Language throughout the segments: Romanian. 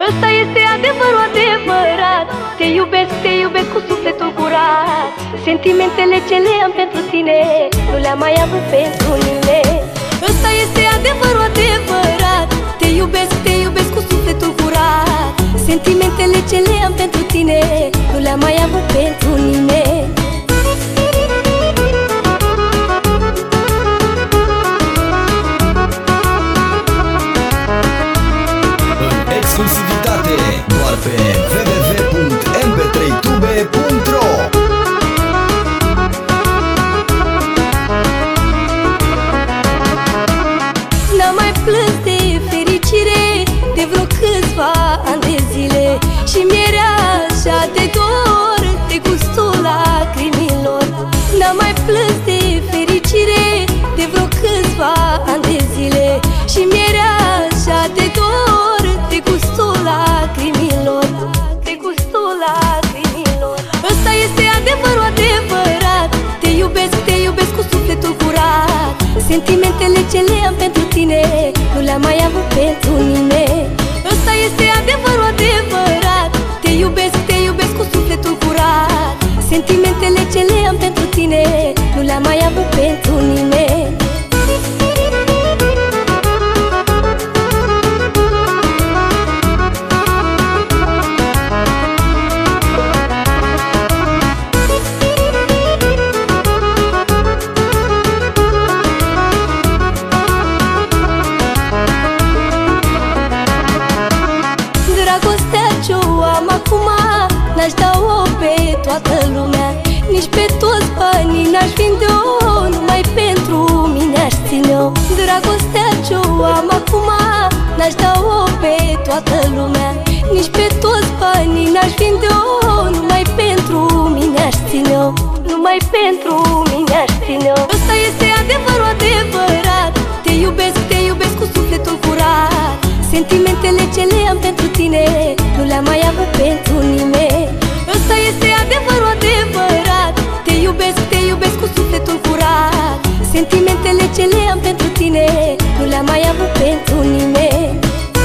Ăsta este adevărul adevărat. Te iubesc cu sufletul curat. Sentimentele ce le am pentru tine nu le-am mai avut pentru nimeni. Ăsta este adevărul adevărat. Te iubesc cu sufletul curat. Sentimentele ce le am pentru tine nu le-am mai avut pentru nimeni. Exclusivitate doar pe www.mp3tube.ro. N-am mai plâns de fericire de vreo câțiva ani de zile și mi-era așa de dor de gustul lacrimilor. N-am mai plâns de fericire de vreo câțiva ani de zile și mi-era așa de dor de gustul lacrimilor. De gustul lacrimilor. Ăsta este adevărul adevărat. Te iubesc cu sufletul curat. Sentimentele ce le am pentru tine nu le-am mai avut pentru nimeni. Ăsta este adevărul adevărat. Te iubesc cu sufletul curat. Sentimentele ce le am pentru tine nu le-am mai avut pentru nimeni. Dragostea ce-o am acum n-aș da-o pe toată lumea. Nici pe toți banii n-aș vinde-o, numai pentru mine aș ține-o. Dragostea ce-o am acum n-aș da-o pe toată lumea. Nici pe toți banii n-aș vinde-o, numai pentru mine aș ține-o. Numai pentru mine aș ține-o. Ăsta este adevărul adevărat. Te iubesc cu sufletul curat. Sentimentele ce le am pentru tine nu le-am mai avut pentru nimeni. Ăsta este adevărul adevărat. Te iubesc cu sufletul curat. Sentimentele ce le am pentru tine nu le-am mai avut pentru nimeni.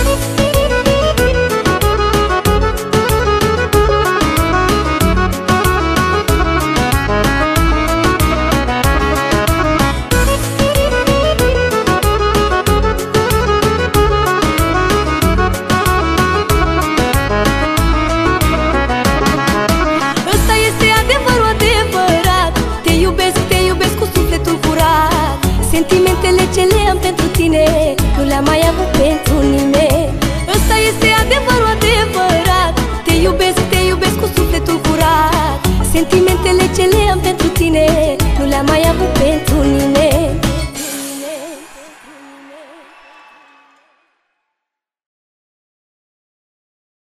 Sentimentele ce le am pentru tine nu le-am mai avut pentru nimeni. Ăsta este adevărul adevărat. Te iubesc cu sufletul curat. Sentimentele ce le am pentru tine nu le-am mai avut pentru nimeni.